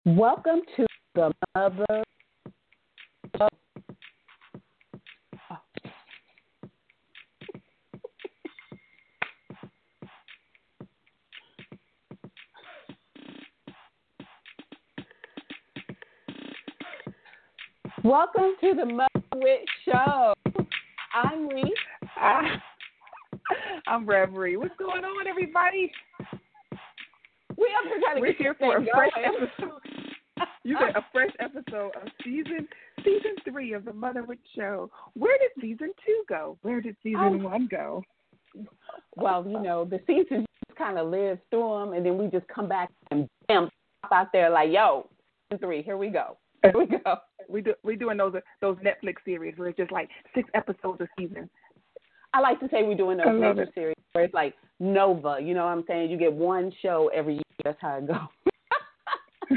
Welcome to the Mother. Welcome to the Mother Wit Show. I'm Reese. I'm Reverie. What's going on, everybody? We up here trying to We're get here for a fresh going. episode. You get a fresh episode of season 3 of the Mother Wit Show. Where did season 2 go? Where did season 1 go? Well, you know, the seasons just kind of live through them, and then we just come back and bam, pop out there like, yo, season 3, here we go. Here we go. We're doing those Netflix series where it's just like 6 episodes a season. I like to say we're doing those Netflix series where it's like Nova. You know what I'm saying? You get one show every year. That's how it goes.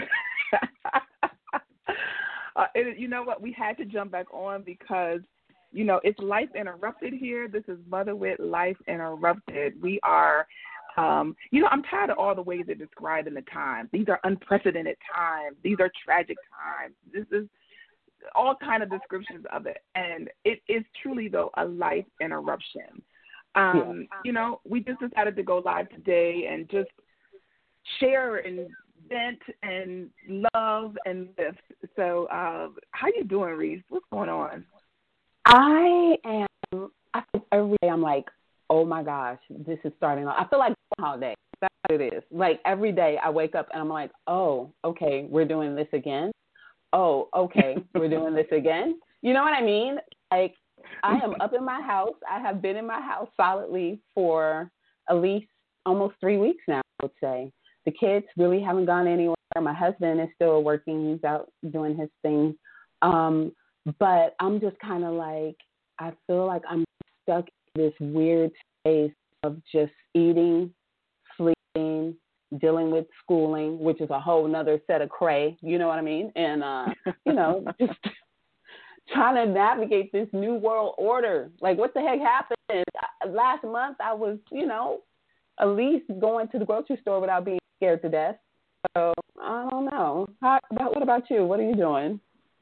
You know what? We had to jump back on because, you know, it's Life Interrupted here. This is Mother Wit Life Interrupted. We are, I'm tired of all the ways they're described in the times. These are unprecedented times. These are tragic times. This is all kind of descriptions of it. And it is truly, though, a life interruption. You know, we just decided to go live today and just share and vent and love and lift. So how you doing, Reese? What's going on? I think every day I'm like, oh my gosh, this is starting. I feel like Groundhog Day. That's what it is. Like every day I wake up and I'm like, oh, okay, we're doing this again. Oh, okay, we're doing this again. You know what I mean? Like I am up in my house. I have been in my house solidly for at least almost 3 weeks now, I would say. The kids really haven't gone anywhere. My husband is still working. He's out doing his thing. But I'm just kind of like, I feel like I'm stuck in this weird space of just eating, sleeping, dealing with schooling, which is a whole nother set of cray, you know what I mean? And, just trying to navigate this new world order. Like, what the heck happened? Last month, I was, at least going to the grocery store without being scared to death. So, I don't know. What about you? What are you doing?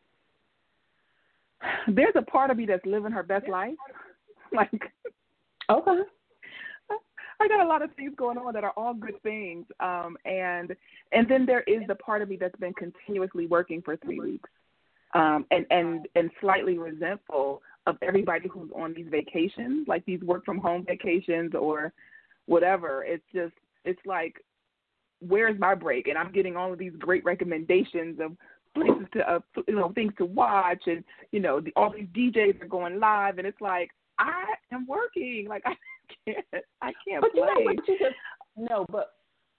There's a part of me that's living her best life. Like, okay. I got a lot of things going on that are all good things. And then there is the part of me that's been continuously working for 3 weeks. And slightly resentful of everybody who's on these vacations, like these work from home vacations or whatever. It's like, where's my break? And I'm getting all of these great recommendations of places to, things to watch, and all these DJs are going live, and it's like I am working, like I can't but play. But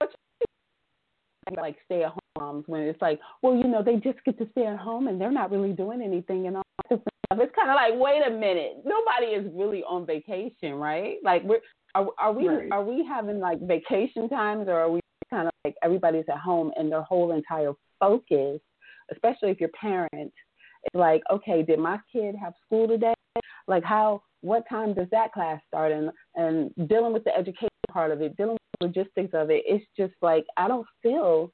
like stay at home moms when it's like, well, they just get to stay at home and they're not really doing anything and all that stuff. It's kind of like, wait a minute, nobody is really on vacation, right? Like are we having like vacation times, or are we kind of like everybody's at home and their whole entire focus, especially if you're parents, it's like, okay, did my kid have school today? Like what time does that class start? And dealing with the education part of it, dealing with the logistics of it, it's just like I don't feel,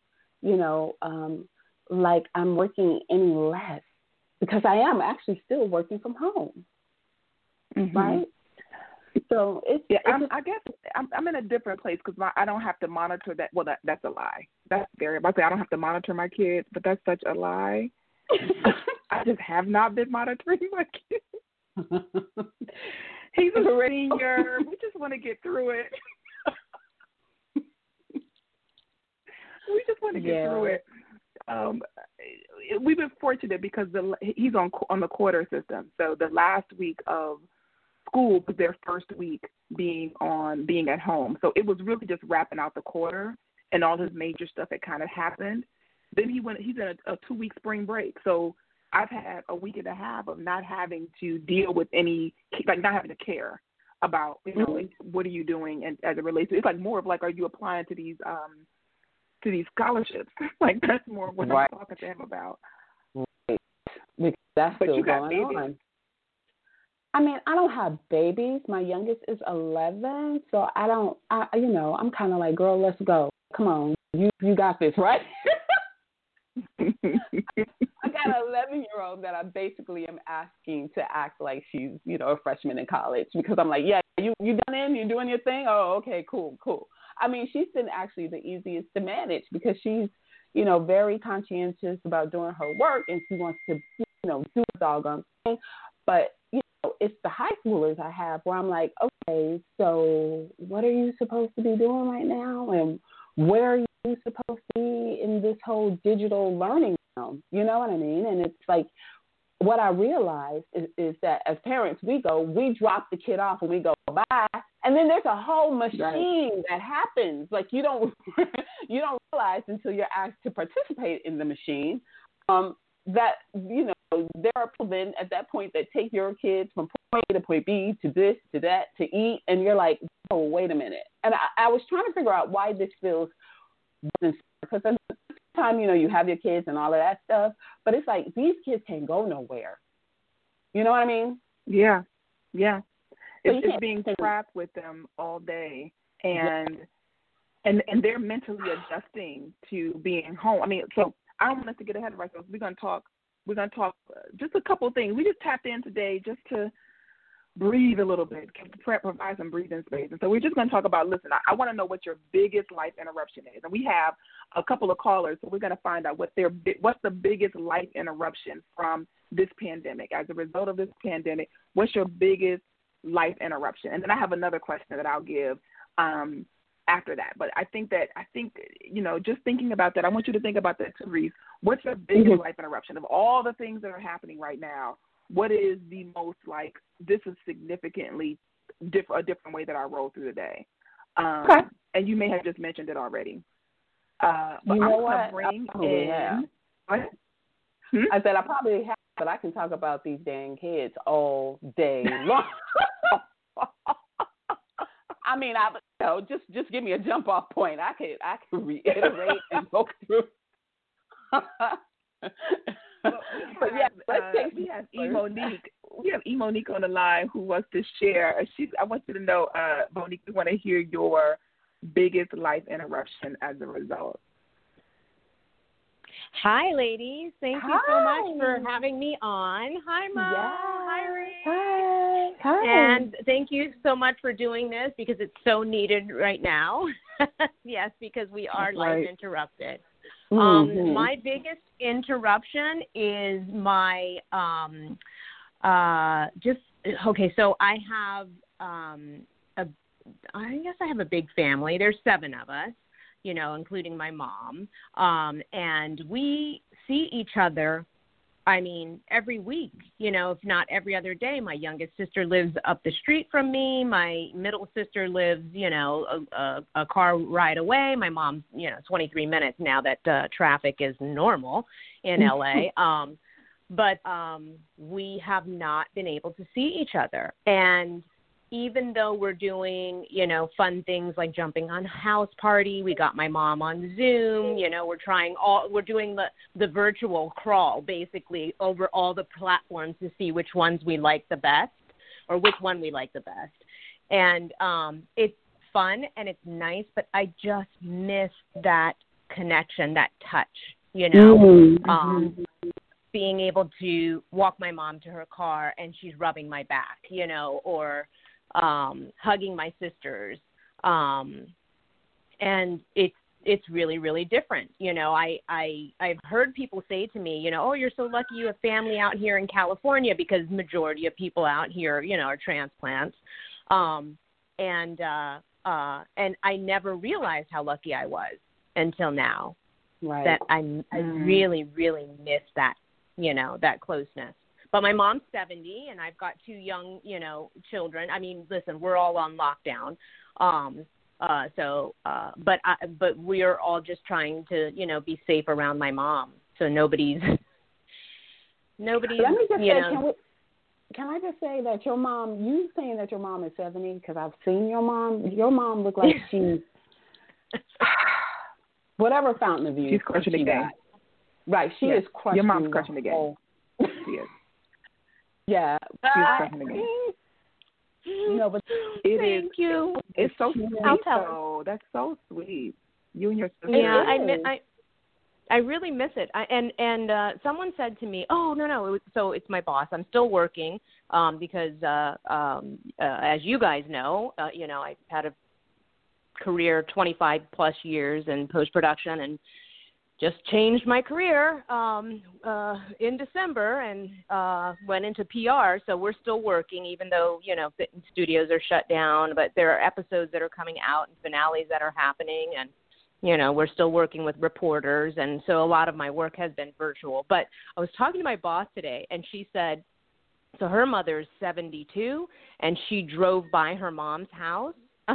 like I'm working any less, because I am actually still working from home, right? So I guess I'm in a different place because I don't have to monitor that. Well, that's a lie. That's very. I don't have to monitor my kids, but that's such a lie. I just have not been monitoring my kids. He's a senior. We just want to get through it. We just want to get through it. We've been fortunate because he's on the quarter system. So the last week of school was their first week being at home. So it was really just wrapping out the quarter, and all his major stuff had kind of happened. Then he's in a 2-week spring break. So I've had a week and a half of not having to deal with not having to care about, what are you doing, and as it relates to, it's like more of like, are you applying to these scholarships? Like that's more what I'm talking to him about. Right. Because that's still going on. I mean, I don't have babies. My youngest is 11, so I'm kind of like, girl, let's go. Come on, you got this, right? I got an 11-year-old that I basically am asking to act like she's, a freshman in college because I'm like, yeah, you done in? You doing your thing? Oh, okay, cool. I mean, she's been actually the easiest to manage because she's, very conscientious about doing her work and she wants to, do a doggone thing. But, it's the high schoolers I have where I'm like, okay, so what are you supposed to be doing right now? And where are you supposed to be in this whole digital learning realm? You know what I mean? And it's like, what I realized is that as parents, we drop the kid off and we go bye, and then there's a whole machine that happens. Like you don't realize until you're asked to participate in the machine that there are people then at that point that take your kids from point A to point B to this to that to eat, and you're like, oh, wait a minute. And I was trying to figure out why this feels because at the time, you have your kids and all of that stuff, but it's like these kids can't go nowhere. You know what I mean? Yeah. So it's just being trapped with them all day, and they're mentally adjusting to being home. I mean, so I don't want us to get ahead of ourselves. We're gonna talk just a couple of things. We just tapped in today just to breathe a little bit, provide some breathing space. And so we're just going to talk about, listen, I want to know what your biggest life interruption is. And we have a couple of callers, so we're going to find out what's the biggest life interruption from this pandemic. As a result of this pandemic, what's your biggest life interruption? And then I have another question that I'll give after that. But I think, just thinking about that, I want you to think about that too, Reese. What's your biggest life interruption? Of all the things that are happening right now, what is the most like, this is significantly a different way that I roll through the day? Okay. And you may have just mentioned it already. But you know I'm going to bring in. What? I said I probably have, but I can talk about these dang kids all day long. I mean, just give me a jump off point. I could reiterate and go through. We have Monique. We have Monique on the line who wants to share. I want you to know, Monique, we want to hear your biggest life interruption as a result. Hi, ladies. Thank you so much for having me on. Hi, Mom. Yeah. Hi, Reese. Hi. And thank you so much for doing this because it's so needed right now. Yes, because we are life interrupted. Mm-hmm. My biggest interruption is my so I have I guess I have a big family. There's 7 of us, including my mom. And we see each other, I mean, every week, if not every other day. My youngest sister lives up the street from me. My middle sister lives, a car ride away. My mom's, 23 minutes now that traffic is normal in LA. But we have not been able to see each other. And even though we're doing, fun things like jumping on house party, we got my mom on Zoom, we're doing the virtual crawl basically over all the platforms to see which ones we like the best or which one we like the best. And it's fun and it's nice, but I just miss that connection, that touch, being able to walk my mom to her car and she's rubbing my back, or hugging my sisters. And it's really, really different. I've heard people say to me, oh, you're so lucky you have family out here in California because majority of people out here, are transplants. And I never realized how lucky I was until now. Right. That I really, really miss that, that closeness. But my mom's 70, and I've got 2 young, children. I mean, listen, we're all on lockdown. But we are all just trying to, be safe around my mom. So nobody's. Let me just say, can I just say that your mom, you saying that your mom is 70, because I've seen your mom look like she's, whatever fountain of youth. She's crushing the game. Right, she is crushing. Your mom's crushing the game. She is. Yeah. She's crushing the game. No, but Thank you. It's so sweet. I'll tell her. That's so sweet. You and your sister. Yeah, I really miss it. And someone said to me, "Oh, no, so it's my boss. I'm still working because as you guys know, I had a career 25 plus years in post production and just changed my career in December and went into PR. So we're still working, even though, fitness studios are shut down, but there are episodes that are coming out and finales that are happening. And, we're still working with reporters. And so a lot of my work has been virtual. But I was talking to my boss today, and she said, so her mother's 72, and she drove by her mom's house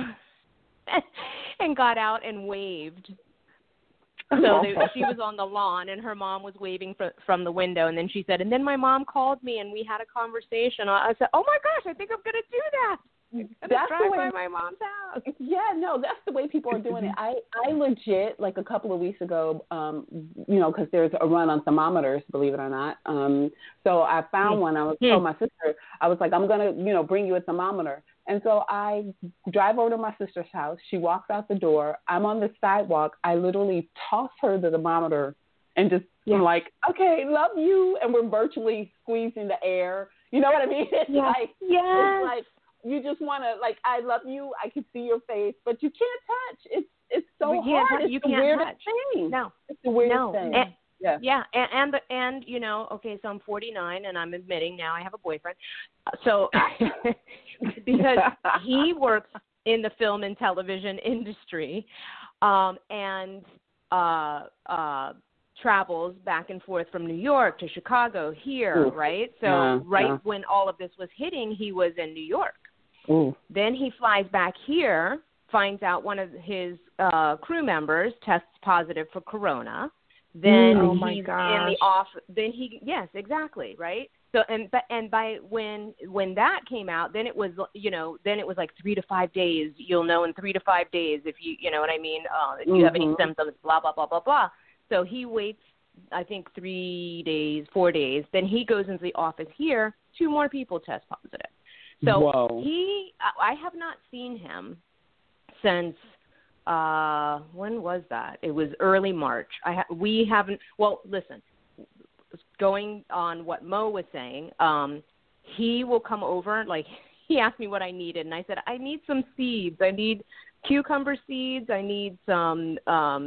and got out and waved. So she was on the lawn, and her mom was waving from the window. And then she said, and then my mom called me, and we had a conversation. I said, oh, my gosh, I think I'm going to do that. That's drive by my mom's house. Yeah, no, that's the way people are doing it. I legit, like a couple of weeks ago, because there's a run on thermometers, believe it or not. So I found one. I told my sister, I was like, I'm going to, bring you a thermometer. And so I drive over to my sister's house. She walks out the door. I'm on the sidewalk. I literally toss her the thermometer and just I'm like, okay, love you. And we're virtually squeezing the air. You know what I mean? It's it's like, you just want to, like, I love you. I can see your face, but you can't touch. It's so hard. It's the weirdest thing. No. It's the weirdest thing. And okay, so I'm 49, and I'm admitting now I have a boyfriend. So because he works in the film and television industry, and travels back and forth from New York to Chicago here, right? So when all of this was hitting, he was in New York. Then he flies back here, finds out one of his crew members tests positive for corona. Then he's in the off. Then yes, exactly, right. So and by when that came out, then it was like 3 to 5 days. You'll know in 3 to 5 days if you know what I mean. If you have any symptoms, blah blah blah blah blah. So he waits, I think 3 days, 4 days. Then he goes into the office here. 2 more people test positive. So I have not seen him since, when was that? It was early March. We haven't, well, listen, going on what Mo was saying, he will come over, like, he asked me what I needed, and I said, I need some seeds. I need cucumber seeds. I need some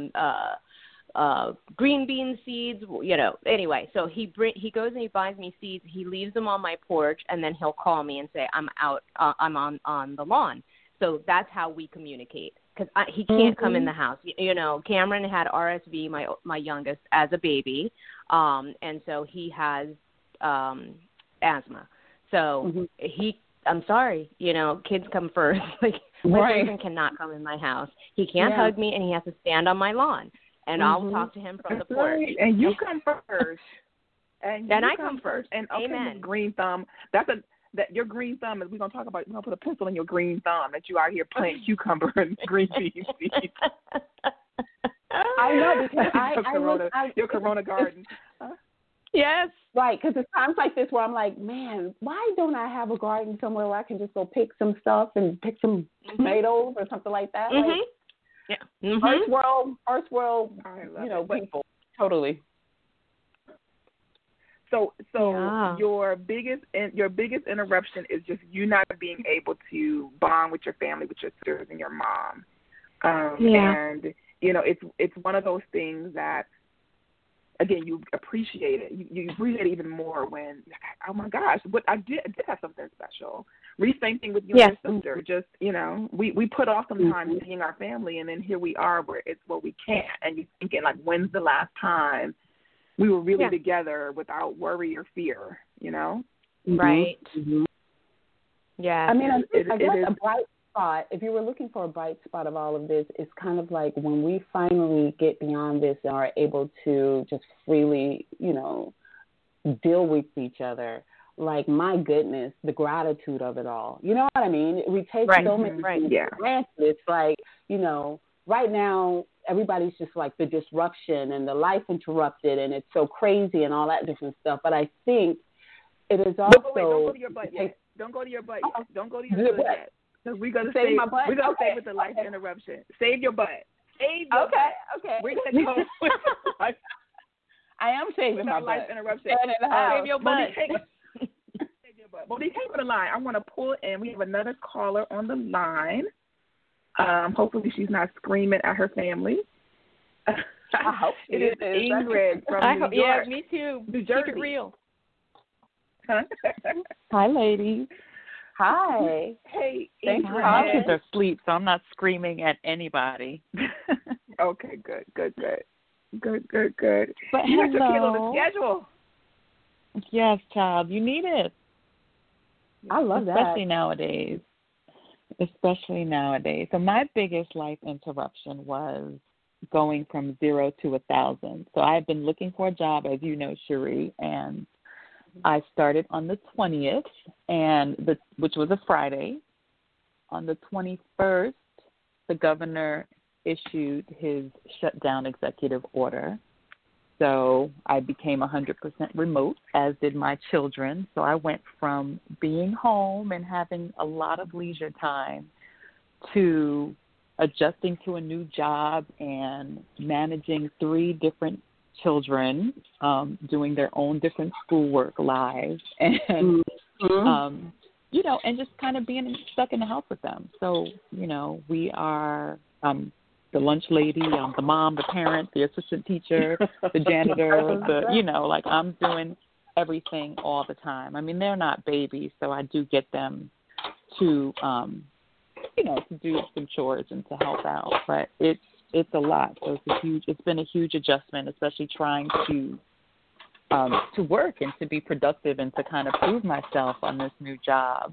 green bean seeds, Anyway, so he goes and he buys me seeds. He leaves them on my porch, and then he'll call me and say, I'm out. I'm on the lawn. So that's how we communicate, because he can't come in the house. Cameron had RSV, my youngest, as a baby, and so he has asthma. So I'm sorry, kids come first. Like, my husband cannot come in my house. He can't hug me, and he has to stand on my lawn. And I'll talk to him from the porch. Right. And you come first. And I come first. And okay, amen. Green thumb. That your green thumb is. We're gonna talk about. We're gonna put a pencil in your green thumb that you out here planting cucumber and green bean seeds. I know, because your Corona garden. Yes. Right, because it's times like this where I'm like, man, why don't I have a garden somewhere where I can just go pick some stuff and pick some tomatoes or something like that? Like, First world, people. Totally. So your biggest interruption is just you not being able to bond with your family, with your sisters and your mom. And it's one of those things that, again, you appreciate it. You appreciate it even more when, oh my gosh, what I did have something special. Same thing with you and your sister. Just, we put off sometimes seeing our family, and then here we are where we can't. And you're thinking, like, when's the last time we were really together without worry or fear, Right. Mm-hmm. Yeah. I mean, I guess a bright spot, if you were looking for a bright spot of all of this, it's kind of like when we finally get beyond this and are able to just freely, deal with each other. Like, my goodness, the gratitude of it all. You know what I mean? We take so many things for granted. It's like, right now, everybody's just like the disruption and the life interrupted, and it's so crazy and all that different stuff. But I think it is also... Don't go to your butt yet. Don't go to your butt yet. Don't go to your butt yet. Because we're going to stay with the life interruption. Save your butt. Save your butt. Okay. We're going to go with life. I am saving my life butt. interruption. Save your butt. Save your butt. Monique, hang on the line. I want to pull in. We have another caller on the line. Hopefully she's not screaming at her family. I hope it is Ingrid from New York. Yeah, me too. New Jersey. Keep it real. Hi, ladies. Hi. Hey, Thanks Ingrid. for My calling. kids are asleep, so I'm not screaming at anybody. Okay, good. Good. But You got your kid on hello. the schedule. Yes, child, you need it. I love that. Especially nowadays. So my biggest life interruption was going from 0 to 1,000. So I've been looking for a job, as you know, Cherie, and I started on the 20th, which was a Friday. On the 21st, the governor issued his shutdown executive order. So I became 100% remote, as did my children. So I went from being home and having a lot of leisure time to adjusting to a new job and managing 3 different children, doing their own different schoolwork lives, and and just kind of being stuck in the house with them. So we are the lunch lady, the mom, the parent, the assistant teacher, the janitor, I'm doing everything all the time. I mean, they're not babies, so I do get them to to do some chores and to help out, but it's a lot. So it's been a huge adjustment, especially trying to work and to be productive and to kind of prove myself on this new job,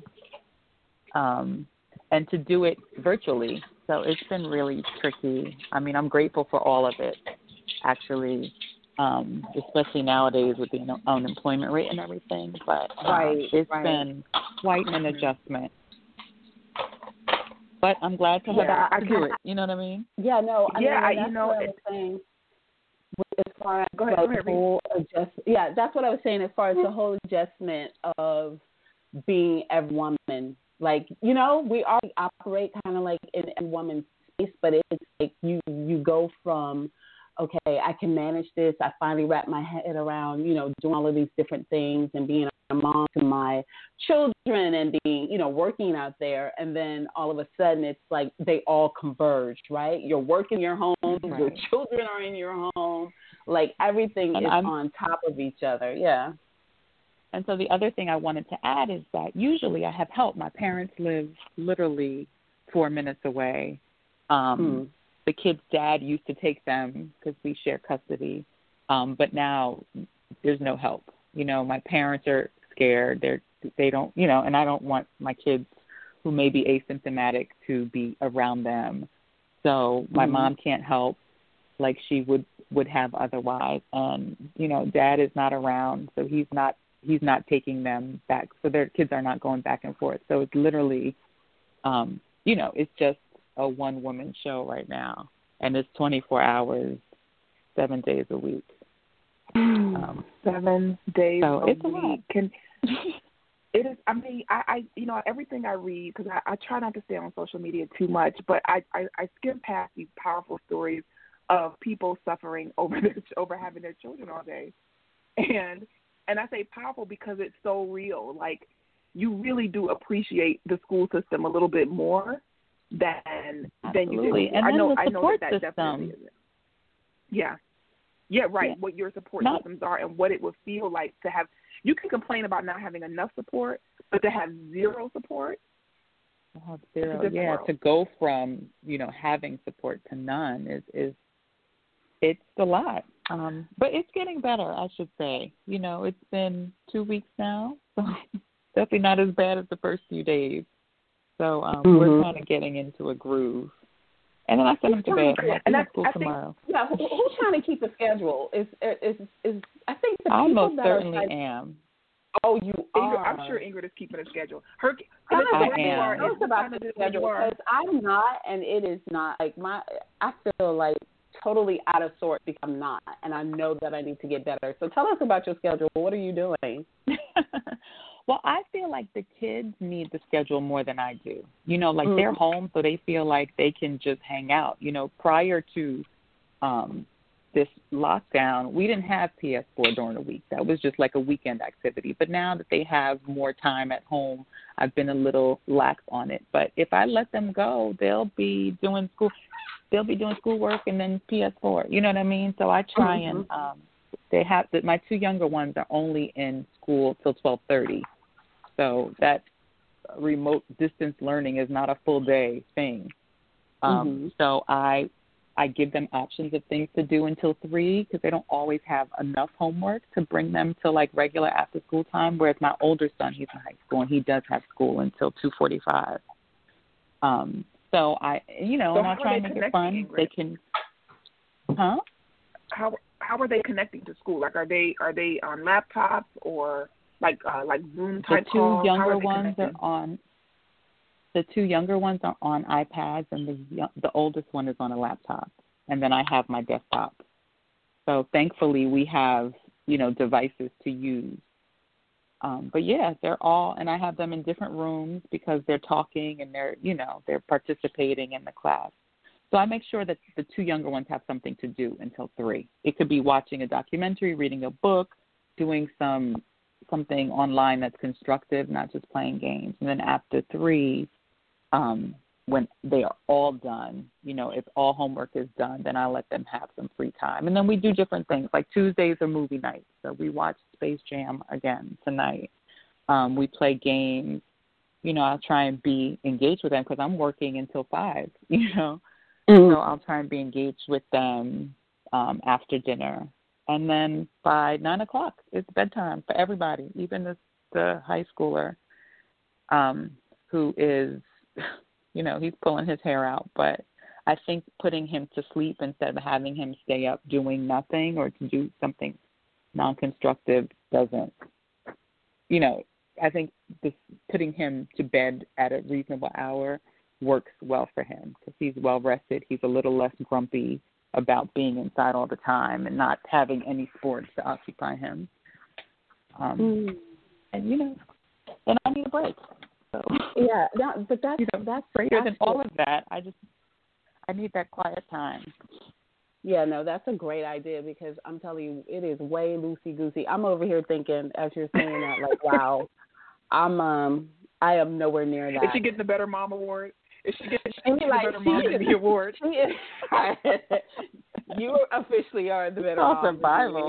and to do it virtually. So it's been really tricky. I mean, I'm grateful for all of it, actually, especially nowadays with the unemployment rate and everything. But it's been quite an adjustment. But I'm glad to have to do it. You know what I mean? Yeah, no. I mean, what I was saying. As far as go ahead, that's what I was saying. As far as the whole adjustment of being every woman, we already operate kind of like in a woman's space, but it's like you go from, okay, I can manage this. I finally wrap my head around, doing all of these different things and being a mom to my children and being, working out there. And then all of a sudden it's like they all converge, right? You're working in your home, your children are in your home, like everything is on top of each other. Yeah. And so the other thing I wanted to add is that usually I have help. My parents live literally 4 minutes away. The kids' dad used to take them because we share custody. But now there's no help. My parents are scared. They don't, and I don't want my kids who may be asymptomatic to be around them. So my mom can't help like she would have otherwise. And, dad is not around, so he's not taking them back. So their kids are not going back and forth. So it's literally, it's just a one-woman show right now. And it's 24 hours, 7 days a week. 7 days so a it's week. It is. I mean, I everything I read, because I try not to stay on social media too much, but I skim past these powerful stories of people suffering over having their children all day, and I say powerful because it's so real. Like, you really do appreciate the school system a little bit more than you do. And I know support that system. definitely isn't. Yeah, right. Yeah. What your support systems are and what it would feel like to have. You can complain about not having enough support, but to have zero support. To go from having support to none is it's a lot. But it's getting better, I should say. It's been 2 weeks now, so definitely not as bad as the first few days. So we're kind of getting into a groove. And then I send them to bed. And I'm school tomorrow. Who's trying to keep a schedule? Is I think the I people most that certainly are am. Oh, you are. I'm sure Ingrid is keeping a schedule. I am. Tell us about the schedule, because I'm not, and it is not like I feel like totally out of sorts because I'm not, and I know that I need to get better. So tell us about your schedule. What are you doing? Well, I feel like the kids need the schedule more than I do. You know, like they're home, so they feel like they can just hang out. You know, prior to this lockdown, we didn't have PS4 during the week. That was just like a weekend activity. But now that they have more time at home, I've been a little lax on it. But if I let them go, they'll be doing schoolwork and then PS4. You know what I mean? So I try and my two younger ones are only in school till 12:30. So that remote distance learning is not a full day thing. So I give them options of things to do until 3 because they don't always have enough homework to bring them to like regular after school time. Whereas my older son, he's in high school and he does have school until 2:45. So I try and make it fun. Ingrid? They can, How are they connecting to school? Like, are they on laptops or like Zoom type calls? The two younger ones are on iPads, and the oldest one is on a laptop, and then I have my desktop. So thankfully we have, devices to use. But yeah, they're all, and I have them in different rooms because they're talking and they're participating in the class. So I make sure that the two younger ones have something to do until 3. It could be watching a documentary, reading a book, doing something online that's constructive, not just playing games. And then after 3, when they are all done, if all homework is done, then I let them have some free time. And then we do different things, like Tuesdays are movie nights. So we watch Space Jam again tonight. We play games. I'll try and be engaged with them because I'm working until 5, So I'll try and be engaged with them after dinner. And then by 9 o'clock, it's bedtime for everybody, even the high schooler who is, he's pulling his hair out. But I think putting him to sleep instead of having him stay up doing nothing or to do something non-constructive doesn't, I think putting him to bed at a reasonable hour works well for him because he's well rested. He's a little less grumpy about being inside all the time and not having any sports to occupy him. And then I need a break. So yeah, but that's greater than all of that. I need that quiet time. Yeah, no, that's a great idea because I'm telling you, it is way loosey goosey. I'm over here thinking as you're saying that, like, wow, I am nowhere near that. Is she getting the Better Mom Award? Is she getting the like, Better Mom Award? You officially are the Better Mom. Survival.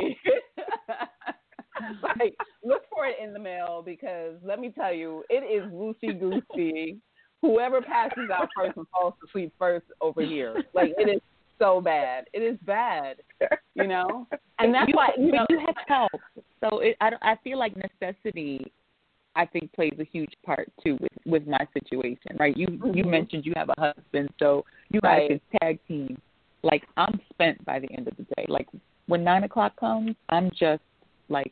Like, look for it in the mail because let me tell you, it is loosey goosey. Whoever passes out first and falls asleep first over here, like it is so bad. It is bad, and that's why you have help. So I feel like necessity, I think, plays a huge part too with my situation, right? You mentioned you have a husband, so you guys can tag team. Like I'm spent by the end of the day. Like when 9 o'clock comes, I'm just like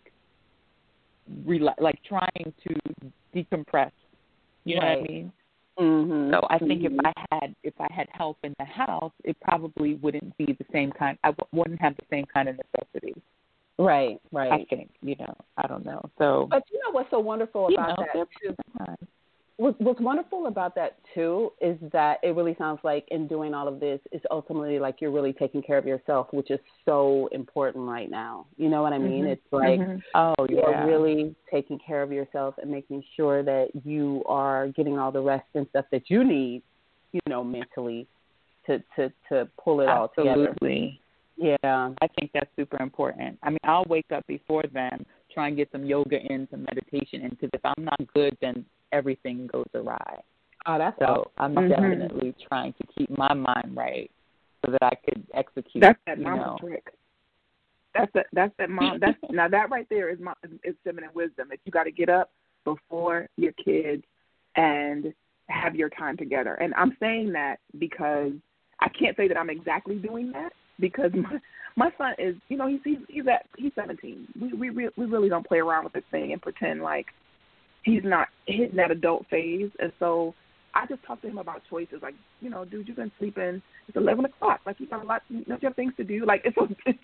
trying to decompress. You know what I mean? Mm-hmm. So I think if I had help in the house, it probably wouldn't be the same kind. I wouldn't have the same kind of necessity. Right. I think, I don't know. So, but you know what's so wonderful about that too? What's wonderful about that too is that it really sounds like in doing all of this is ultimately like you're really taking care of yourself, which is so important right now. You know what I mean? It's like you're really taking care of yourself and making sure that you are getting all the rest and stuff that you need, mentally to pull it all together. Absolutely. Yeah. I think that's super important. I mean, I'll wake up before then, try and get some yoga in, some meditation in, because if I'm not good, then everything goes awry. Oh, that's so I'm definitely trying to keep my mind right so that I could execute. That's that mama trick. That's that mom. Now that right there is feminine wisdom. If you got to get up before your kids and have your time together. And I'm saying that because I can't say that I'm exactly doing that because my son is, he's 17. We really don't play around with this thing and pretend like he's not hitting that adult phase. And so I just talk to him about choices like, dude, you've been sleeping. It's 11 o'clock. Like, you got a lot, you have things to do. Like,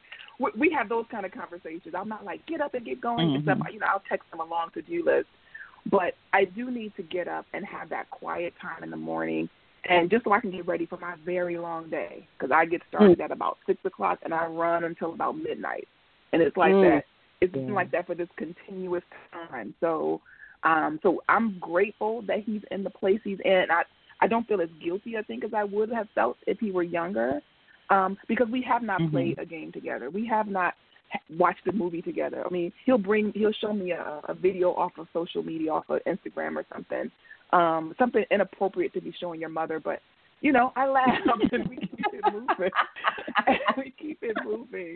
we have those kind of conversations. I'm not like, get up and get going. Except, I'll text him a long to-do list. But I do need to get up and have that quiet time in the morning, and just so I can get ready for my very long day, because I get started at about 6 o'clock and I run until about midnight. And it's like that. It's been like that for this continuous time. So so I'm grateful that he's in the place he's in. I don't feel as guilty, I think, as I would have felt if he were younger, because we have not played a game together. We have not watched a movie together. I mean, he'll show me a video off of social media, off of Instagram or something, something inappropriate to be showing your mother, but you know, I laugh and we keep it moving. We keep it moving.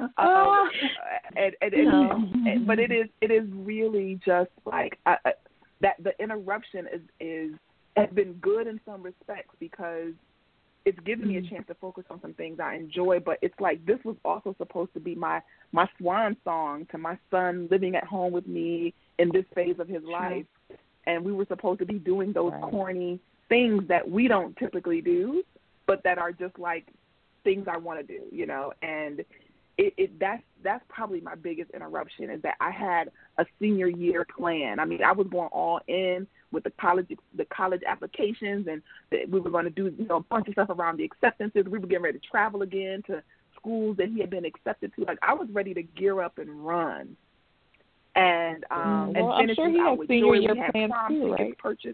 But it is really just like that. The interruption has been good in some respects, because it's given me a chance to focus on some things I enjoy. But it's like this was also supposed to be my swan song to my son living at home with me in this phase of his life, and we were supposed to be doing those corny things that we don't typically do, but that are just like things I want to do, you know. And that's probably my biggest interruption, is that I had a senior year plan. I mean, I was going all in with the college applications, and we were going to do, you know, a bunch of stuff around the acceptances. We were getting ready to travel again to schools that he had been accepted to. Like, I was ready to gear up and run. And well, and I'm sure he had senior year plans too, right? Purchased.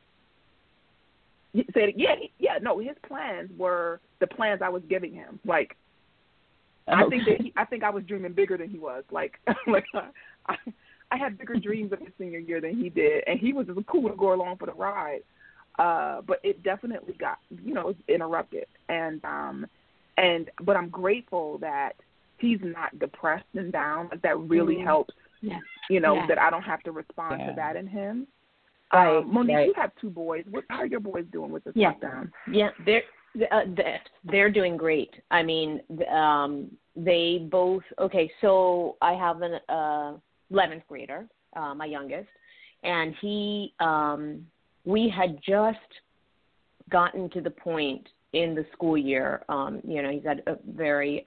He said, no, his plans were the plans I was giving him. Like, I think I was dreaming bigger than he was. Like I had bigger dreams of his senior year than he did, and he was just cool to go along for the ride. But it definitely got, you know, interrupted. But I'm grateful that he's not depressed and down. Like, that really helps. Yeah. You know, that I don't have to respond to that in him. Monique, you have 2 boys. How are your boys doing with this lockdown? Yeah, they're doing great. I mean, they both. Okay, so I have an 11th grader, my youngest, and he. We had just gotten to the point in the school year. You know, he's at a very.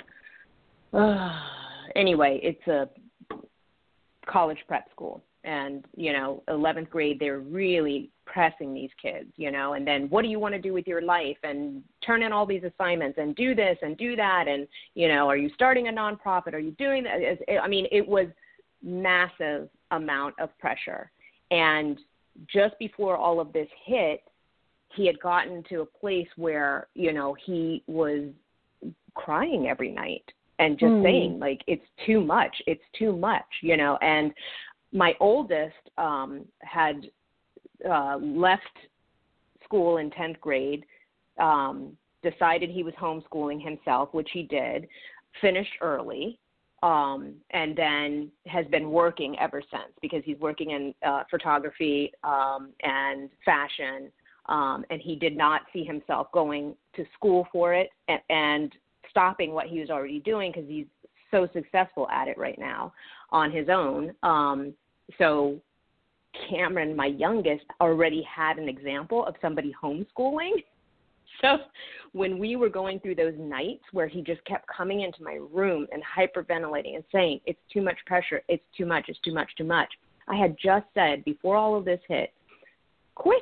Anyway, it's a college prep school. And, you know, 11th grade, they're really pressing these kids, you know, and then what do you want to do with your life, and turn in all these assignments and do this and do that. And, you know, are you starting a nonprofit? Are you doing that? I mean, it was massive amount of pressure. And just before all of this hit, he had gotten to a place where, you know, he was crying every night and just saying, like, it's too much, you know. And my oldest had left school in 10th grade, decided he was homeschooling himself, which he did, finished early, and then has been working ever since, because he's working in photography and fashion, and he did not see himself going to school for it and stopping what he was already doing, because he's so successful at it right now on his own. So Cameron, my youngest, already had an example of somebody homeschooling. So when we were going through those nights where he just kept coming into my room and hyperventilating and saying, it's too much pressure, it's too much, it's too much, too much, I had just said, before all of this hit, quit.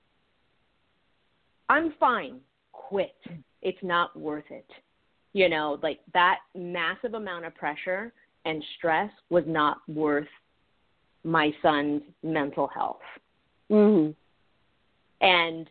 I'm fine. Quit. It's not worth it. You know, like, that massive amount of pressure and stress was not worth my son's mental health. Mm-hmm. And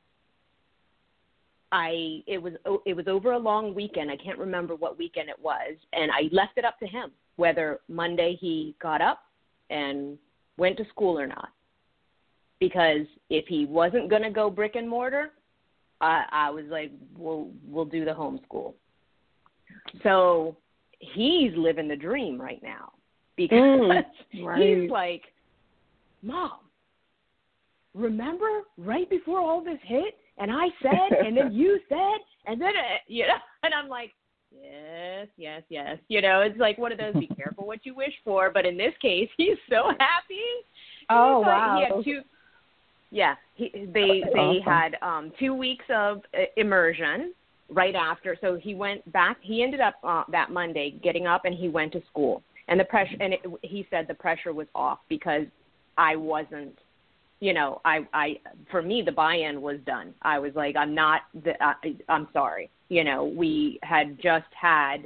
it was over a long weekend. I can't remember what weekend it was, and I left it up to him whether Monday he got up and went to school or not. Because if he wasn't going to go brick and mortar, I was like, we'll do the homeschool. So he's living the dream right now, because he's like, Mom, remember right before all this hit, and I said, and then you said, and then, you know, and I'm like, yes. You know, it's like one of those, be careful what you wish for. But in this case, he's so happy. Oh, wow. He had 2. Yeah, they had 2 weeks of immersion right after. So he went back. He ended up that Monday getting up, and he went to school. And the pressure, and he said the pressure was off, because I wasn't, I for me, the buy-in was done. I was like, I'm sorry. We had just had,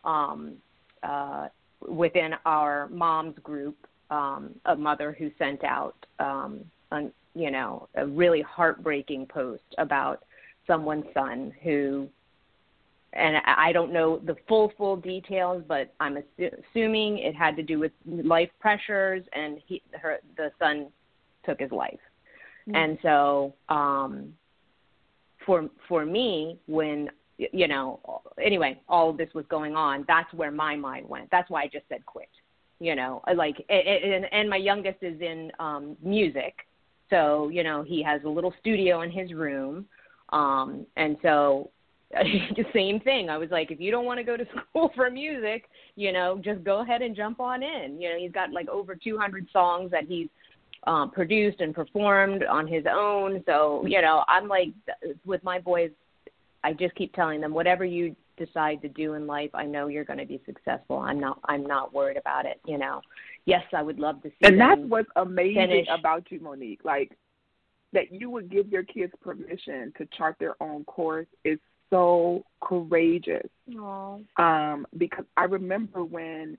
within our mom's group, a mother who sent out, a really heartbreaking post about someone's son who, and I don't know the full details, but I'm assuming it had to do with life pressures, and the son took his life. Mm-hmm. And so for me, when, anyway, all of this was going on, that's where my mind went. That's why I just said quit, and my youngest is in music. So, he has a little studio in his room. And so the same thing. I was like, if you don't want to go to school for music, just go ahead and jump on in. He's got like over 200 songs that he's produced and performed on his own. So, I'm like, with my boys, I just keep telling them, whatever you decide to do in life, I know you're going to be successful. I'm not worried about it. Yes, I would love to see. And that's what's amazing about you, Monique. Like, that you would give your kids permission to chart their own course is so courageous. Aww. Because I remember when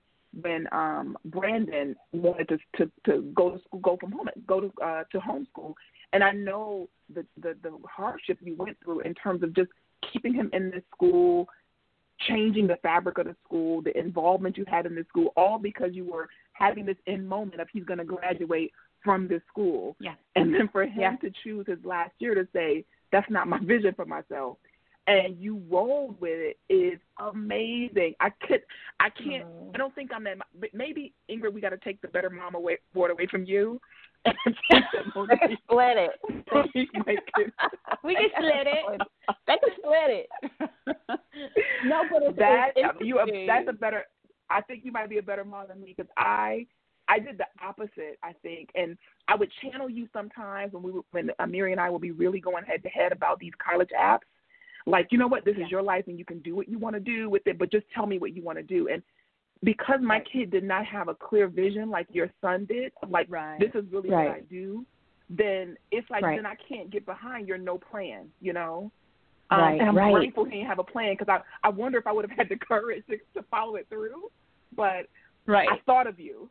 Brandon wanted to go to school, go to homeschool, and I know the hardship you went through in terms of just keeping him in this school, changing the fabric of the school, the involvement you had in the school, all because you were having this end moment of he's going to graduate from this school. Yeah. And then for him to choose his last year to say, that's not my vision for myself, and you rolled with it, is amazing. I don't think I'm that. Maybe, Ingrid, we got to take the Better Mom award away from you. Split it. We can split it. They can split it. No, but that's a better. I think you might be a better mom than me, because I did the opposite, I think, and I would channel you sometimes when Amiri and I would be really going head to head about these college apps. Like, you know what, this is your life and you can do what you want to do with it, but just tell me what you want to do. And because my kid did not have a clear vision like your son did, like this is really what I do, then it's like then I can't get behind your no plan, And I'm grateful he didn't have a plan, because I wonder if I would have had the courage to follow it through. But I thought of you.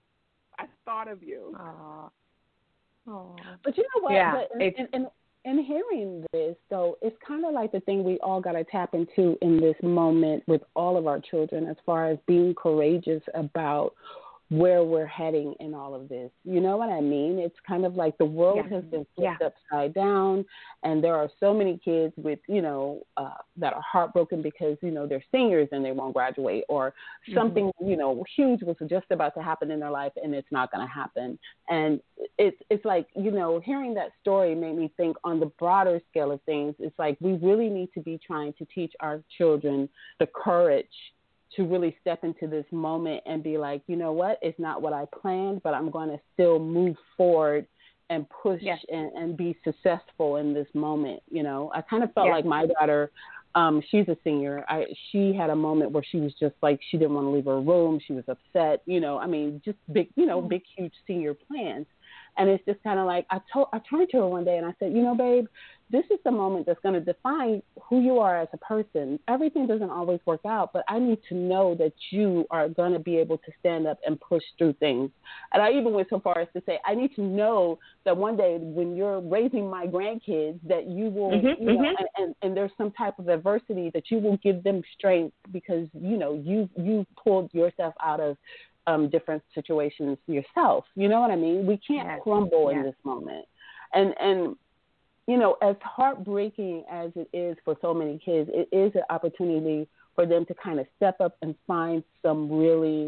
Aww. But you know what? Yeah, in hearing this, though, it's kind of like the thing we all got to tap into in this moment with all of our children, as far as being courageous about where we're heading in all of this. You know what I mean? It's kind of like the world has been flipped upside down, and there are so many kids with, that are heartbroken because, they're seniors and they won't graduate, or something, huge was just about to happen in their life and it's not going to happen. And it's like, hearing that story made me think on the broader scale of things. It's like we really need to be trying to teach our children the courage to really step into this moment and be like, you know what, it's not what I planned, but I'm going to still move forward and push and be successful in this moment. I kind of felt like my daughter, she's a senior. She had a moment where she was just like, she didn't want to leave her room. She was upset, just big, big, huge senior plans. And it's just kind of like, I turned to her one day and I said, babe, this is the moment that's going to define who you are as a person. Everything doesn't always work out, but I need to know that you are going to be able to stand up and push through things. And I even went so far as to say, I need to know that one day when you're raising my grandkids, that you will, and there's some type of adversity, that you will give them strength, because, you pulled yourself out of different situations yourself. You know what I mean? We can't crumble in this moment. And as heartbreaking as it is for so many kids, it is an opportunity for them to kind of step up and find some really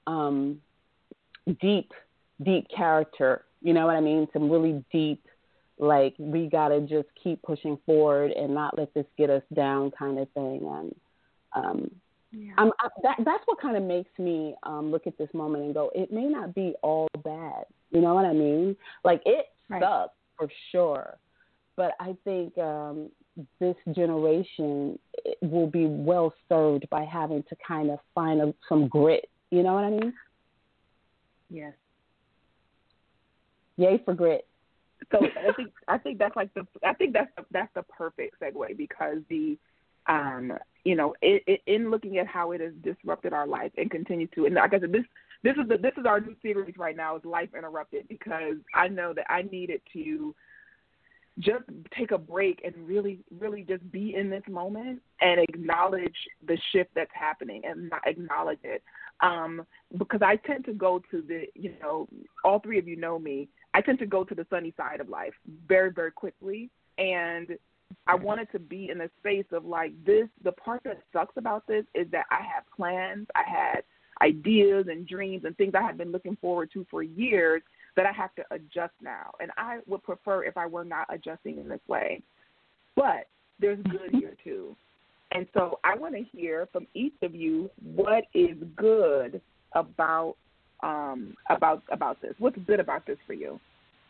deep character. You know what I mean? Some really deep, like, we got to just keep pushing forward and not let this get us down kind of thing. And that's what kind of makes me look at this moment and go, it may not be all bad. You know what I mean? Like, it sucks for sure. But I think this generation will be well served by having to kind of find some grit. You know what I mean? Yes. Yay for grit. So I think that's like that's the perfect segue, because the you know, in looking at how it has disrupted our life and continue to, and like I said, this is our new series right now, is Life Interrupted, because I know that I needed to just take a break and really just be in this moment and acknowledge the shift that's happening and not acknowledge it. Because I tend to go to the, you know, all three of you know me, I tend to go to the sunny side of life very, very quickly. And I wanted to be in a space of like this. The part that sucks about this is that I had plans, I had ideas and dreams and things I had been looking forward to for years that I have to adjust now. And I would prefer if I were not adjusting in this way. But there's good here too. And so I want to hear from each of you what is good about this. What's good about this for you?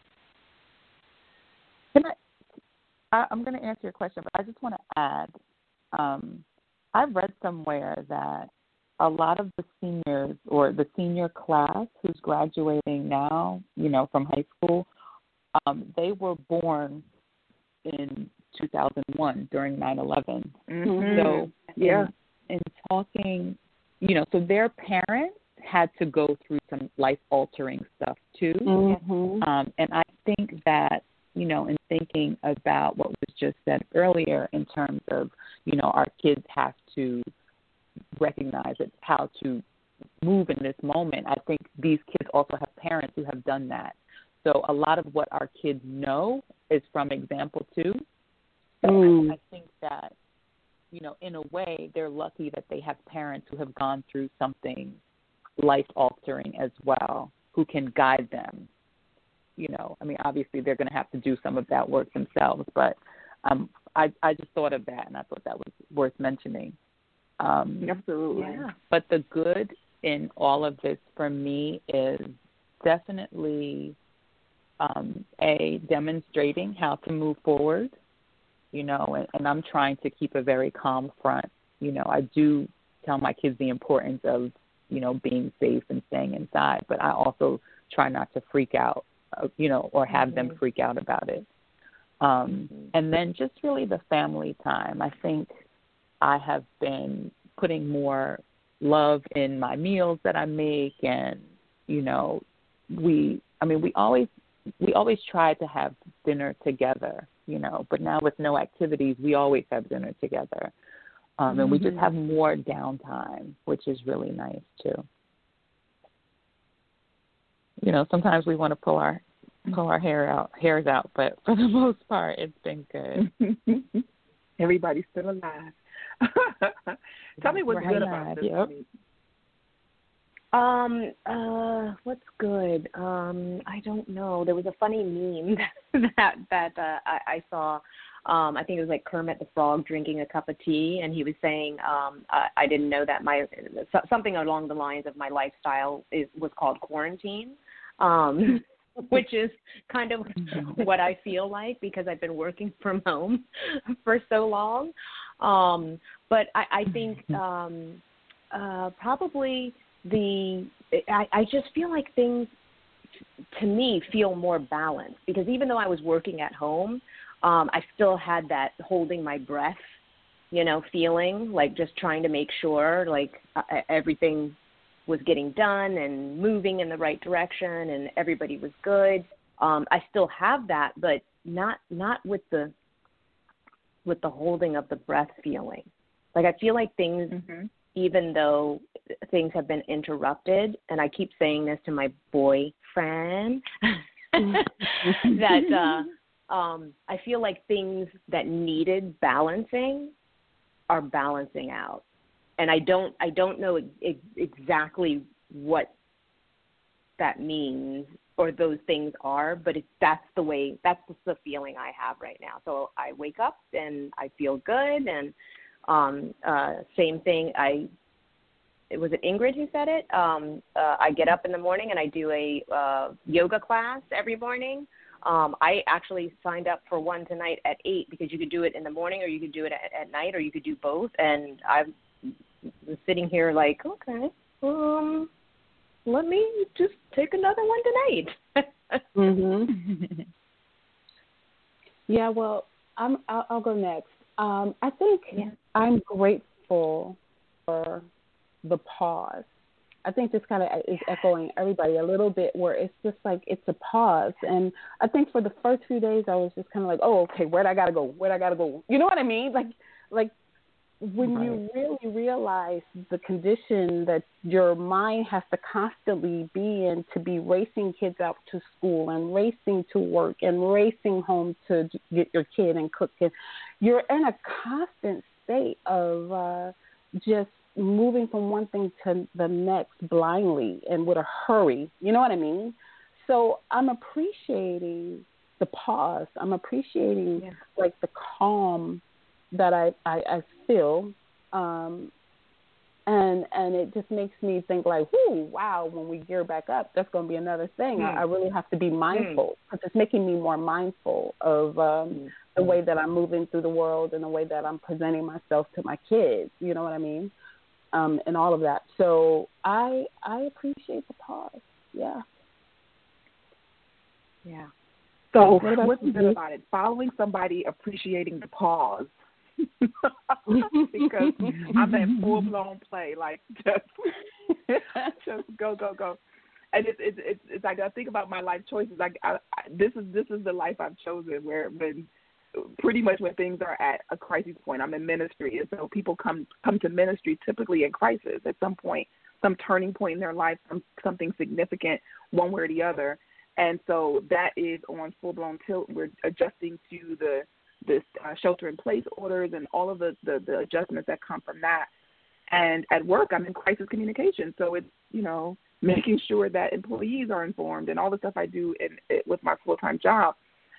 I'm going to answer your question, but I just want to add, I've read somewhere that a lot of the seniors or the senior class who's graduating now, you know, from high school, they were born in 2001 during 9/11. Mm-hmm. So in talking, you know, so their parents had to go through some life-altering stuff too. Mm-hmm. And I think that, you know, in thinking about what was just said earlier in terms of, you know, our kids have to recognize it, how to move in this moment. I think these kids also have parents who have done that. So a lot of what our kids know is from example too. So I think that, you know, in a way, they're lucky that they have parents who have gone through something life-altering as well, who can guide them. You know, I mean, obviously they're going to have to do some of that work themselves, but I just thought of that, and I thought that was worth mentioning. Absolutely. Yeah. But the good in all of this for me is definitely demonstrating how to move forward, you know, and I'm trying to keep a very calm front. You know, I do tell my kids the importance of, you know, being safe and staying inside, but I also try not to freak out, you know, or have them freak out about it. And then just really the family time. I think I have been putting more love in my meals that I make, and, you know, we always try to have dinner together, you know, but now with no activities, we always have dinner together. And we just have more downtime, which is really nice too. You know, sometimes we want to pull our hairs out, but for the most part, it's been good. Everybody's still alive. Tell me what's good about this. Yep. What's good? I don't know. There was a funny meme that I saw. I think it was like Kermit the Frog drinking a cup of tea, and he was saying, I didn't know that something along the lines of my lifestyle was called quarantine, which is kind of what I feel like because I've been working from home for so long. But I think probably I just feel like things to me feel more balanced because even though I was working at home, I still had that holding my breath, you know, feeling like just trying to make sure like everything was getting done and moving in the right direction and everybody was good. I still have that, but not with the holding of the breath feeling. Like I feel like things, even though things have been interrupted, and I keep saying this to my boyfriend, that I feel like things that needed balancing are balancing out. And I don't know exactly what that means or those things are, but that's just the feeling I have right now. So I wake up and I feel good, and same thing. Was it Ingrid who said it? I get up in the morning and I do a yoga class every morning. I actually signed up for one tonight at 8 because you could do it in the morning or you could do it at night or you could do both. And I was sitting here like, okay, let me just take another one tonight. Mhm. Yeah, well, I'll go next. I think I'm grateful for the pause. I think this kind of is echoing everybody a little bit, where it's just like it's a pause. And I think for the first few days, I was just kind of like, oh, okay, where'd I gotta go? Where'd I gotta go? You know what I mean? Like when you really realize the condition that your mind has to constantly be in, to be racing kids out to school and racing to work and racing home to get your kid and cook it, you're in a constant state of just moving from one thing to the next blindly and with a hurry. You know what I mean? So I'm appreciating the pause. I'm appreciating like the calm that I feel, and it just makes me think like, whoo, wow, when we gear back up, that's going to be another thing. I really have to be mindful, because it's making me more mindful of the way that I'm moving through the world and the way that I'm presenting myself to my kids. You know what I mean? And all of that. So I appreciate the pause. Yeah. Yeah. So what's good about it? Following somebody appreciating the pause. Because I'm in full blown play, like just go. And it's like I think about my life choices. Like this is the life I've chosen, where pretty much when things are at a crisis point, I'm in ministry, and so people come to ministry typically in crisis at some point, some turning point in their life, something significant, one way or the other. And so that is on full blown tilt. We're adjusting to this shelter in place orders and all of the adjustments that come from that. And at work, I'm in crisis communication, so it's making sure that employees are informed and all the stuff I do with my full-time job.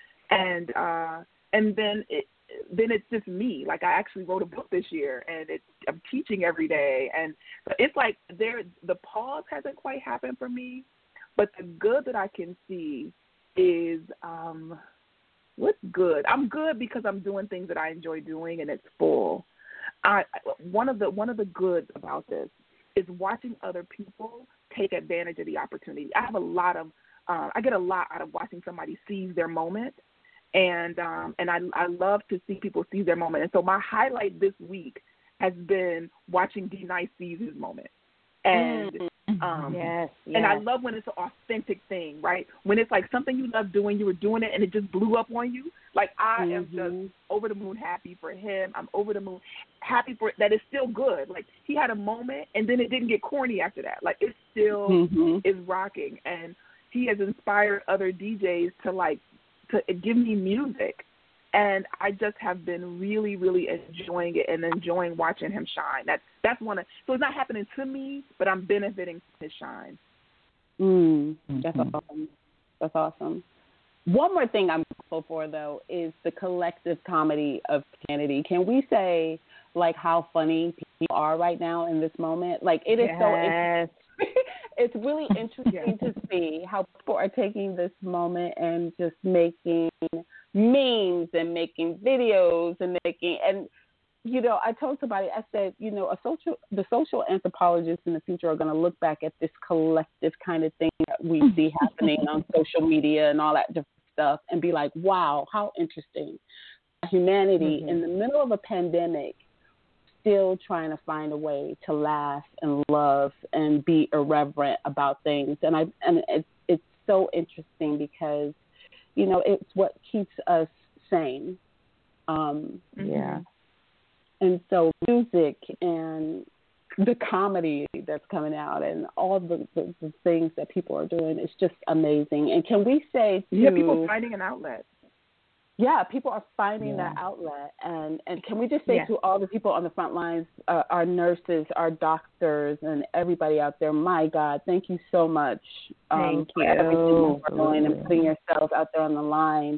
And then it's just me. Like, I actually wrote a book this year, and I'm teaching every day. And so it's like the pause hasn't quite happened for me, but the good that I can see is what's good. I'm good because I'm doing things that I enjoy doing, and it's full. One of the goods about this is watching other people take advantage of the opportunity. I get a lot out of watching somebody seize their moment. And I love to see people seize their moment. And so my highlight this week has been watching D Nice seize his moment. And and I love when it's an authentic thing, right? When it's like something you love doing, you were doing it and it just blew up on you. Like, I am just over the moon happy for him. I'm over the moon happy for that it's still good. Like, he had a moment and then it didn't get corny after that. Like, it still is rocking. And he has inspired other DJs to give me music, and I just have been really, really enjoying it and enjoying watching him shine. That's one of, so it's not happening to me, but I'm benefiting from his shine. That's awesome. That's awesome. One more thing I'm grateful for, though, is the collective comedy of Kennedy. Can we say, like, how funny people are right now in this moment? Like, it is so interesting. It's really interesting to see how people are taking this moment and just making memes and making videos and I told somebody, I said, the social anthropologists in the future are going to look back at this collective kind of thing that we see happening on social media and all that different stuff and be like, wow, how interesting. Humanity in the middle of a pandemic still trying to find a way to laugh and love and be irreverent about things. And it's so interesting because, it's what keeps us sane. And so music and the comedy that's coming out and all the things that people are doing is just amazing. And can we say people finding an outlet. Yeah, people are finding that outlet. And can we just say to all the people on the front lines, our nurses, our doctors, and everybody out there, my God, thank you so much for everything you're doing and putting yourself out there on the line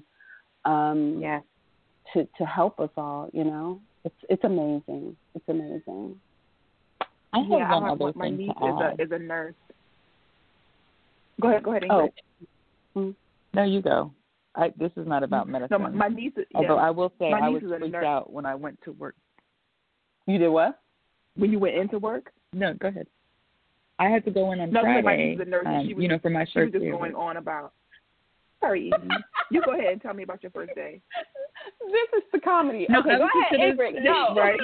to help us all, It's amazing. It's amazing. I have one other my thing niece to add. is a nurse. Go ahead, Ingrid. No, you go. This is not about medicine. No, my niece. Although I will say I was freaked out when I went to work. You did what? When you went into work? No, go ahead. I had to go in on Friday. My niece is a nurse. For my she was first just year. going on about. Very easy. You go ahead and tell me about your first day. This is the comedy. No, okay, go ahead, Ingrid. No. Right.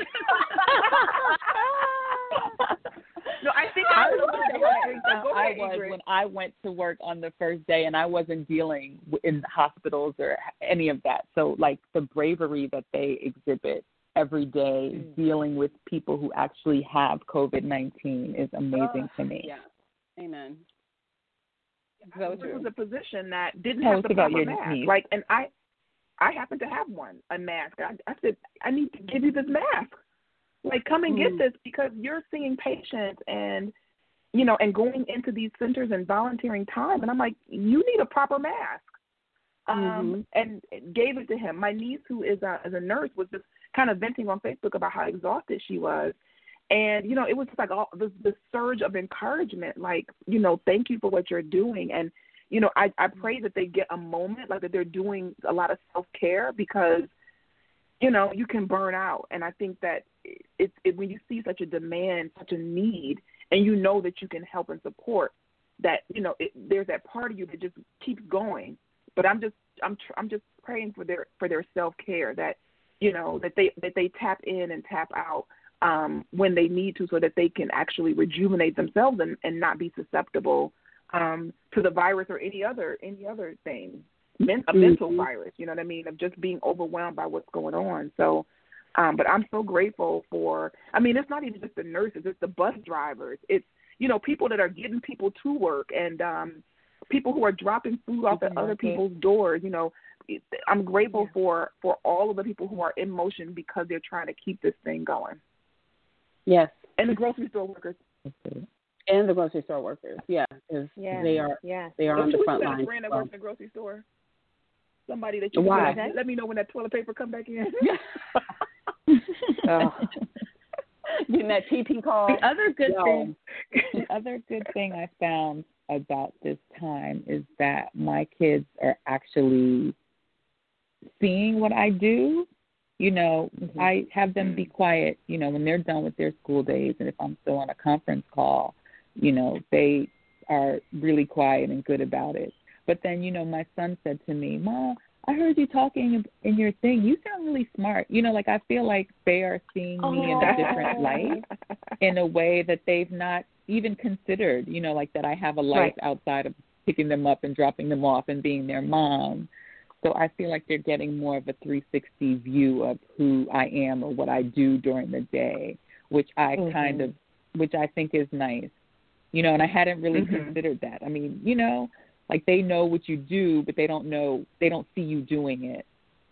No, I think I was when I went to work on the first day, and I wasn't dealing in hospitals or any of that. So, like, the bravery that they exhibit every day dealing with people who actually have COVID-19 is amazing to me. Yeah. Amen. So this was a position that didn't have the proper mask. Like, and I happen to have one, a mask. I said, I need to give you this mask. Like, come and get this, because you're seeing patients and, you know, and going into these centers and volunteering time. And I'm like, you need a proper mask. And gave it to him. My niece, who is a nurse, was just kind of venting on Facebook about how exhausted she was. And, you know, it was just like all the surge of encouragement, like, you know, thank you for what you're doing. And, you know, I pray that they get a moment, like that they're doing a lot of self-care, because, you know, you can burn out. And I think that when you see such a demand, such a need, and you know that you can help and support, that, you know, there's that part of you that just keeps going. But I'm just praying for their self-care, that, you know, that they tap in and tap out when they need to, so that they can actually rejuvenate themselves and not be susceptible to the virus or any other thing, a mental virus, you know what I mean, of just being overwhelmed by what's going on. So, but I'm so grateful for, I mean, it's not even just the nurses, it's the bus drivers. It's, you know, people that are getting people to work, and people who are dropping food off at other people's doors. You know, I'm grateful for all of the people who are in motion, because they're trying to keep this thing going. Yes. And the grocery store workers. And the grocery store workers, they are on the front line. A friend that works in the grocery store. Somebody that you can let me know when that toilet paper come back in. Getting that TP call. The other good thing I found about this time is that my kids are actually seeing what I do. You know, I have them be quiet, you know, when they're done with their school days, and if I'm still on a conference call, you know, they are really quiet and good about it. But then, you know, my son said to me, "Ma, I heard you talking in your thing. You sound really smart." You know, like, I feel like they are seeing me in a different light, in a way that they've not even considered, you know, like that I have a life outside of picking them up and dropping them off and being their mom. So I feel like they're getting more of a 360 view of who I am or what I do during the day, which I which I think is nice. You know, and I hadn't really considered that. I mean, you know, like, they know what you do, but they don't see you doing it.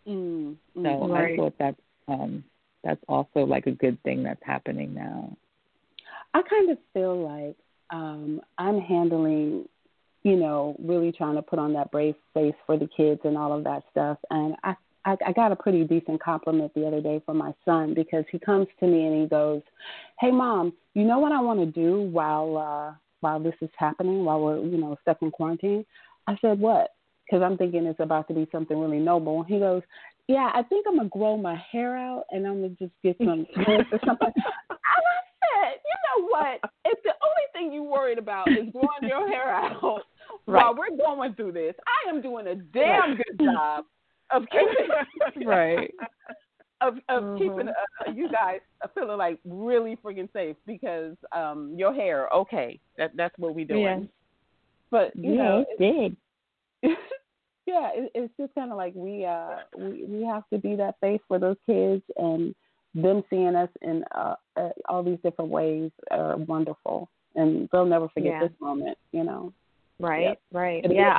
So I thought that's also like a good thing that's happening now. I kind of feel like I'm handling, you know, really trying to put on that brave face for the kids and all of that stuff. And I got a pretty decent compliment the other day from my son, because he comes to me and he goes, "Hey, Mom, you know what I want to do while this is happening, while we're, you know, stuck in quarantine?" I said, "What?" Because I'm thinking it's about to be something really noble. He goes, "Yeah, I think I'm going to grow my hair out, and I'm going to just get some twist or something." And I said, "You know what? If the only thing you worried about is growing your hair out while we're going through this, I am doing a damn good job of keeping keeping you guys feeling like really freaking safe, because your hair, okay, that's what we're doing." Yeah. But you know, it's good. It's just kind of like we have to be that face for those kids, and them seeing us in all these different ways are wonderful, and they'll never forget this moment. You know. Right. Yeah,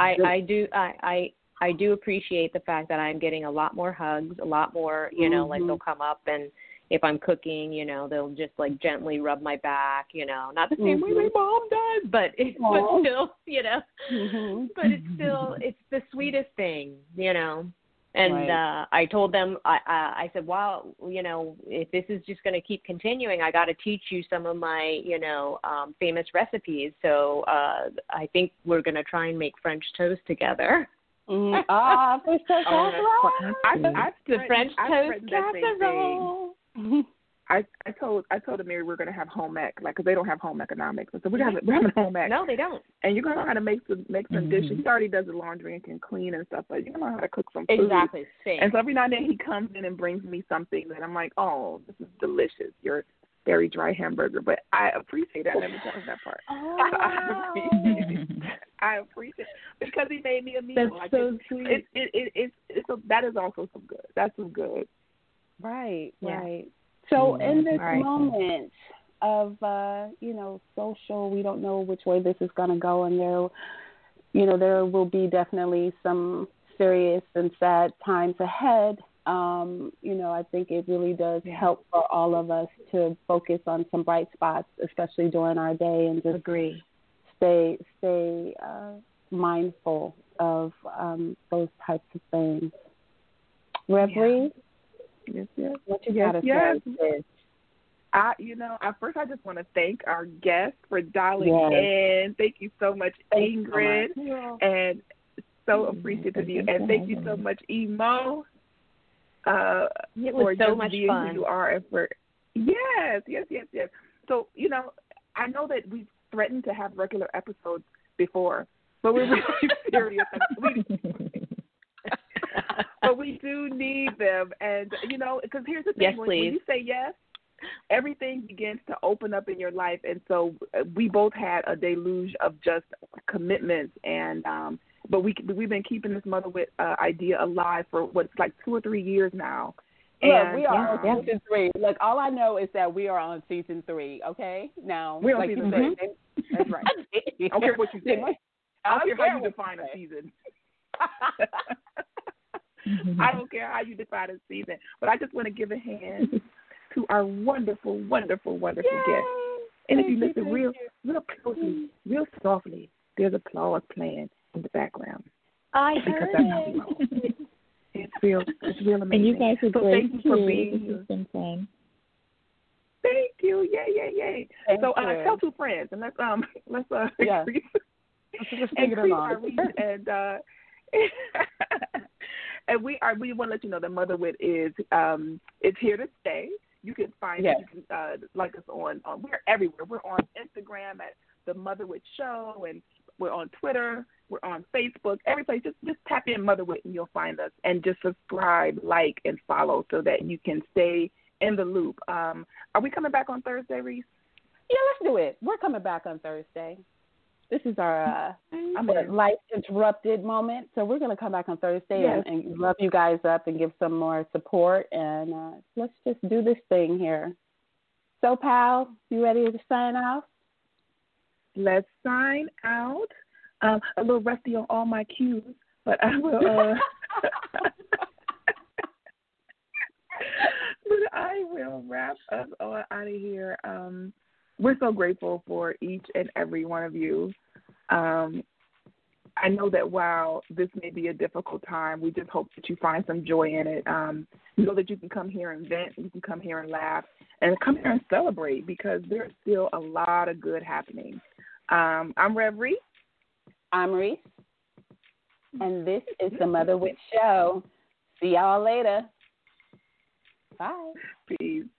I do appreciate the fact that I'm getting a lot more hugs, a lot more, you know, like they'll come up, and if I'm cooking, you know, they'll just like gently rub my back, you know, not the same way my mom does, but still, you know, but it's the sweetest thing, you know. And I told them, I said, well, you know, if this is just going to keep continuing, I got to teach you some of my, you know, famous recipes. So I think we're going to try and make French toast together. French toast casserole. The French toast casserole. I told Amiri we're gonna have home ec, like, because they don't have home economics, so we're having home ec. No, they don't. And you're gonna know how to make some dishes. He already does the laundry and can clean and stuff, but you're gonna know how to cook some food. Exactly. Same. And so every now and then he comes in and brings me something that I'm like, oh, this is delicious. Your very dry hamburger, but I appreciate that. I never told him that part. Oh. I appreciate it because he made me a meal. That's like so sweet. That is also some good. That's some good. Right, Yeah. right. So in this Right. moment of, social, we don't know which way this is going to go, and there will be definitely some serious and sad times ahead. I think it really does help for all of us to focus on some bright spots, especially during our day, and just stay mindful of those types of things. Reverie? Yes. What you got to say? First I just want to thank our guests for dialing Yes. in. Thank you so much, Thank you Ingrid, so much. and so appreciative of you. And thank you so much, Emo. It was for so just much being fun. who you are, and for yes. So I know that we've threatened to have regular episodes before, but we're really serious. But we do need them, and because here's the thing: Yes, when please. you say yes, everything begins to open up in your life, and so we both had a deluge of just commitments, and but we've been keeping this Motherwit idea alive for what's like 2 or 3 years now. Look, we are on season 3. Look, all I know is that we are on season 3. Okay, now we're on like season 3. 3. That's right. I don't care what you say. I don't care how you define a season. I don't care how you define a season, but I just want to give a hand to our wonderful, wonderful, wonderful guest. And if you listen real closely, real softly, there's applause playing in the background. I heard it. It's real amazing. And you guys are so great thank you for being This here. has been fun. Thank you. Yay. Thank So you. tell 2 friends and let's Yeah. increase Let's take it along. our reach and and we want to let you know that Motherwit is here to stay. You can find us, you can like us on we're everywhere. We're on Instagram at the Motherwit Show, and we're on Twitter, we're on Facebook, every place. Just tap in Motherwit and you'll find us, and just subscribe, like, and follow so that you can stay in the loop. Are we coming back on Thursday, Reese? Yeah, let's do it. We're coming back on Thursday. This is our life interrupted moment, so we're going to come back on Thursday and love you guys up and give some more support, and let's just do this thing here. So, pal, you ready to sign off? Let's sign out. A little rusty on all my cues, but I will. But I will wrap us all out of here. We're so grateful for each and every one of you. I know that while this may be a difficult time, we just hope that you find some joy in it. Know that you can come here and vent, you can come here and laugh, and come here and celebrate, because there's still a lot of good happening. I'm Reverie. I'm Reese. And this is the Motherwit Show. See y'all later. Bye. Peace.